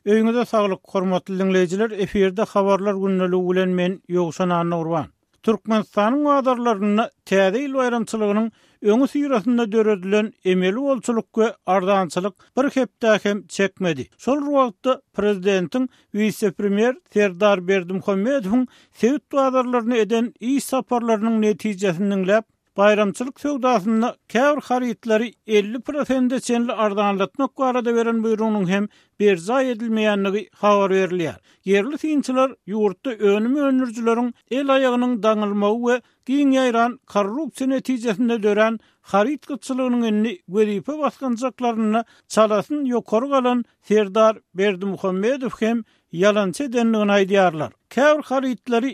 Öýüňize saglyk, hormatly dinleýijiler. Eferde habarlar günneligi bilen men Ýogşan Anurban. Türkmenistanyň wadarlaryny täze il bayramçylygynyň öňü syrasynda döredilen emeli bolçuluk we ardançylyk bir hepde hem çekmedi. Şol wagtda prezidentiň vice-premier Serdar Berdimuhammedowyň sewit wadarlaryny eden iş saparlarynyň netijesini dinläp, bayramçylyk söwdasyny käbir harytlary 50% çenli ardanlatmak barada beren buyrugynyň hem berza edilmeýänligi habar berilýär. Yerli synçylar ýurtda önümi önürjüleriň el aýagynyň daňylmagy we giň ýaýran korrupsiýa netijesinde dören haryt gyçylygynyň enni wedipe baskanjaklaryny çalasyn ýokary galan Serdar Berdimuhammedow hem yalançy edenligini aýdýarlar. Käbir harytlary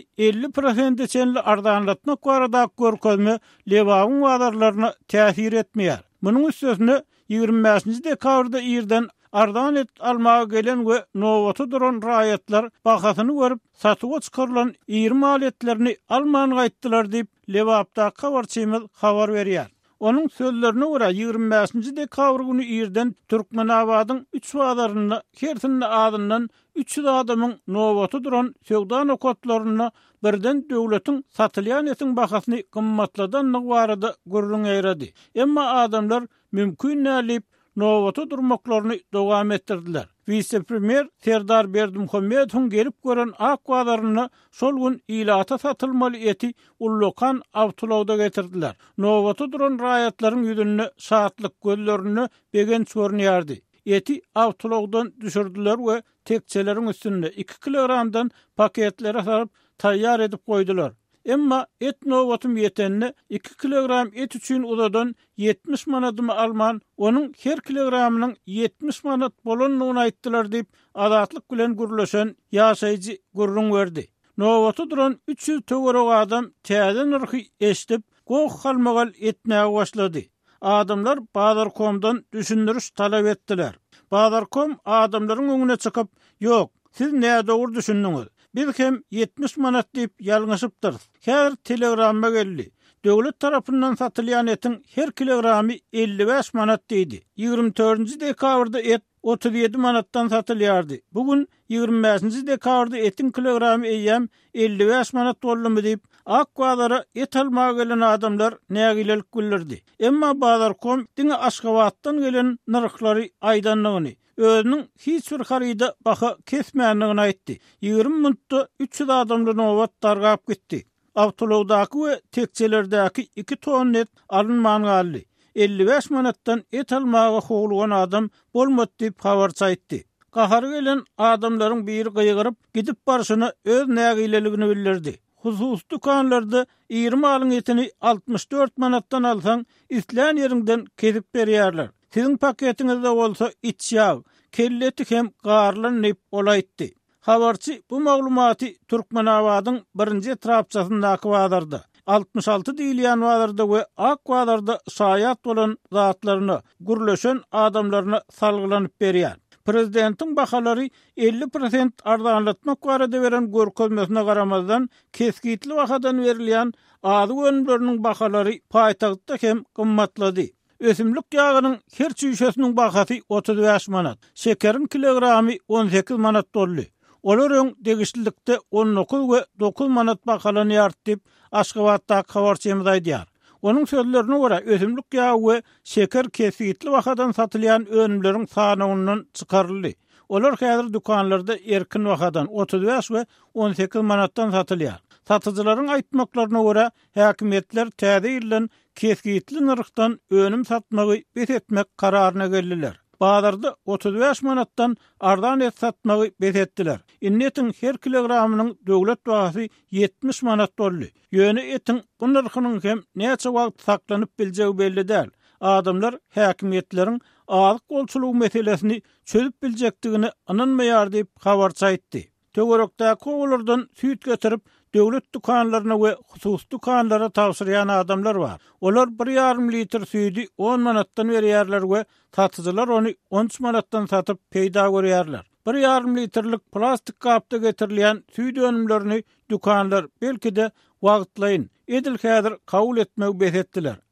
50% çenli ardanlatmak barada görkezme lewagyň wadarlaryna täsir etmeýär. Munyň üstüne 25-nji dekabrda ýerden ardan et almaga gelen we nowaty duran raýatlar bahasyny görüp satyga çykarylan 20 aletlerini alman gaýtdylar diýip Lewapda habarçymyz habar berýär. Onun sözlerine göre 25-nji dekabr günü ýerden Türkmenabadyň 3 wadaryny hertinde adından 300 adamyň nowaty duran söwda nokatlaryna birden döwletiň satylýan etin bahasyny gymmatladanlygy barada gurrun eýredi. Emma adamlar mümkin nälip nowaty durmaklaryny dowam etdirdiler. Vice-premier Serdar Berdimuhammedowyň gelip gören ak wadaryny şol gün ilata satylmaly eti ullokan awtulawda getirdiler. Nowaty duran raýatlaryň ýüzüne saatlyk gözlerini begen çörnýärdi. Eti awtulawdan düşürdiler we tekçeleriň üstünde 2 kilogramdan paketlere saryp taýýar edip goýdular. Emma et nowatym ýetenne 2 kilogram et üçin uzadan 70 manatymy alman, onun her kilogramynyň 70 manat bolanlygyny aýtdylar diýip adatlyk bilen gürleşen ýaşaýjy gurrun berdi. Nowaty duran 300 töwerek adam täze nyrky eşdip goň halmagal etnäge başlady. Adamlar Badarkomdan düşündürüş talap etdiler. Badarkom adamlaryň öňüne çykyp, "Ýok, siz näde dogry düşündiňiz? Biz hem 70 manat diýip ýalňyşypdyr. Her telegramma geldi. Döwlet tarapyndan satylýan etin her kilogramy 55 manat diýdi. 24-nji dekabrda et 37 manatdan satylýardy. Bugün 25-nji dekabrda etin kilogramy eýem 55 manat bolýarmy diýip ak wadara et almaga gelen adamlar nägilelik bildirdi. Emma Badarkom diňe Aşgabatdan gelen nyrklary aýdanlygyny özünün hiç bir haryda baha kesmänligini aýtdy. 20 minutda 300 adamly nowat dargap gitdi. Awtolawdaky we tekçelerdäki 2 ton et alınman galdy. 55 manatdan et almaga howlugan adam bolmady diýip habar çaýtdy. Gahary gelen adamlaryň biri gyýgyryp gidip barşyny öz nägileligini bildirdi. Husus dukanlarda 20 alyň etini 64 manatdan alsaň isläň ýerinden kesip berýärler. Sizin paketiňizde bolsa içýag, kelleti hem garlanyp olaýtdy. Habarçy bu maglumaty Türkmenabadyň 1-nji etrapçasyndaky wadarda 66 diýilýän wadarda we ak wadarda şaýat bolan zatlaryny gürleşen adamlaryna salgylanyp berýär. Prezidentiň bahalary 50% ardanlatmak barada beren görkezmesine garamazdan keskitli wagtdan berilýän ady önümleriniň bahalary paýtagtda hem gymmatlady. Ösümlük ýagynyň her çüýşesiniň bahasy 35 manat, şekerin kilogramy 18 manat boldy. Olaryň degişlilikde 19 we 9 manat bahalanýar diýip Aşgabatda habarçymyz aýdýar. Onun sözlerine göre ösümlük ýagy we şeker kesitli wagtdan satylýan önümleriň sanyny çykaryldy. Olar häzir dukanlarda erkin wagtdan 35 we 18 manatdan satylýar. Satyjylaryň aýtmaklaryna göre häkimetler täze ýylyň kesitli nyrkdan önüm satmagy besetmek kararyna geldiler. Bazarda 35 manatdan ardan et satmagy besetdiler. Innetin her kilogramynyň döwlet bahasy 70 manat boldy. Ýöne etin bu nyrkynyň hem näçe wagt saklanyp biljegi belli däl. Adamlar häkimetleriň alyk bolçulugy meselesini çözüp biljekdigini ananmaýar diýip habar çaýtdy. Töwerekdäki oğullardan süýt getirip döwlet dukanlaryna we husus dukanlara tawsyrýan adamlar bar. Olar 1,5 litr süýdi 10 manatdan berýärler we satyjylar ony 13 manatdan satyp peýda görýärler. 1,5 litrlik plastik kapda getirilýän süýt önümlerini dukanlar belki de wagtlaýyn edil häzir kabul etmek besetdiler.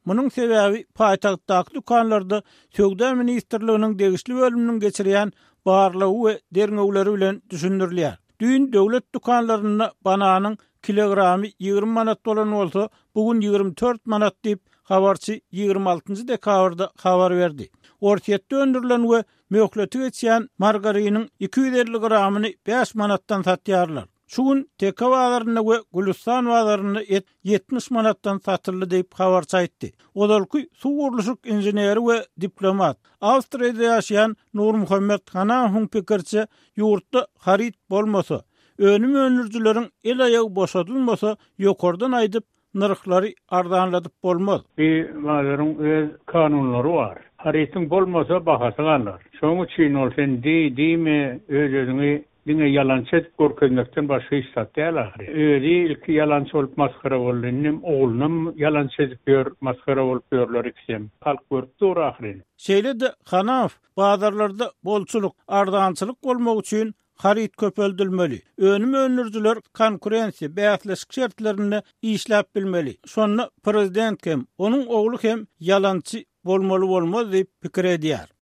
Munun sebäbi paýtagtdaky dukanlarda Söwda ministrliginiň degişli bölüminiň geçirýän barlygy we derňewleri bilen düşündirilýär. Düýün döwlet dukanlaryna bananyň kilogramy 20 manat bolan bolsa, bugün 24 manat diýip habarçy 26 dekabrda habar berdi. Ortiýetde öndürilen we möhleti geçýän margariniň 250 gramyny 5 manatdan satýarlar. Şu gün TK bazarynda we Gülistan bazarynda 70 manatdan satyldy diýip habarçy aýtdy. Odalky suw gurulşyk inženeri we diplomat Awstriýada ýaşaýan Nur Muhammed Hanawyň pikirçe, ýurtda harit bolmasa, önüm önürjüleriň el aýagy boşadylmasa, ýokardan aýdyp narhlary ardanladyp bolmaz. Bazarın öz kanunlary bar. Haritin bolmasa bahasy galar. Şoň üçin ol sen diýme özüňi dine yalançy gorkazmakdan başga iş satýarlar. Özi ilki yalançy bolup maskara boldynym, oğlunum yalançy diýip maskara bolup ýörler iksem. Halk görüp dur ahyryn. Şeýle-de Hanaw bazarlarda bolçuluk, ardançylyk bolmak üçin harit köpeldilmeli. Önüm önürjüler konkurensiýa, bäsleşik şertlerini işläp bilmeli. Şonu prezident hem, onuň ogly hem yalançy bolmaly bolmaz diýip pikir edýär.